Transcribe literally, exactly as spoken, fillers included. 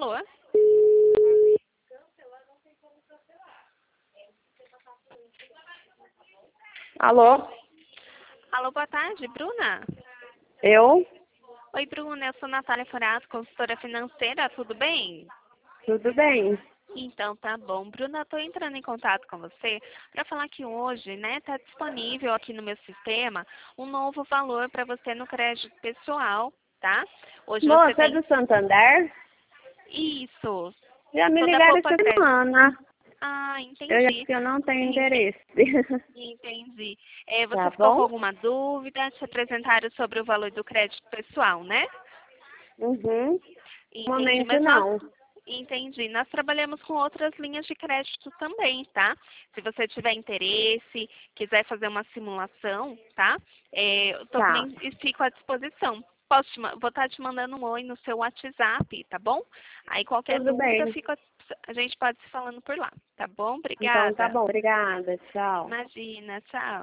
Alô? Alô? Alô, boa tarde, Bruna? Eu? Oi, Bruna, eu sou Natália Forato, consultora financeira, tudo bem? Tudo bem. Então, tá bom. Bruna, eu tô entrando em contato com você para falar que hoje, né, tá disponível aqui no meu sistema um novo valor para você no crédito pessoal, tá? Hoje você Moça, é tem... do Santander? Isso, Já me toda ligaram poupa essa crédito. semana. Ah, Eu acho entendi. que eu não tenho Entendi. interesse. Entendi. É, Tá você ficou com bom? alguma dúvida? Te apresentaram sobre o valor do crédito pessoal, né? Uhum. No Entendi, momento mas nós... não. Entendi. Nós trabalhamos com outras linhas de crédito também, tá? Se você tiver interesse, quiser fazer uma simulação, tá? É, eu Tá. também fico à disposição. Posso te ma- vou estar te mandando um oi no seu WhatsApp, tá bom? Aí qualquer Tudo dúvida, bem. fica, a gente pode se falando por lá, tá bom? Então tá Obrigada. bom. Obrigada. Tchau. Imagina, tchau.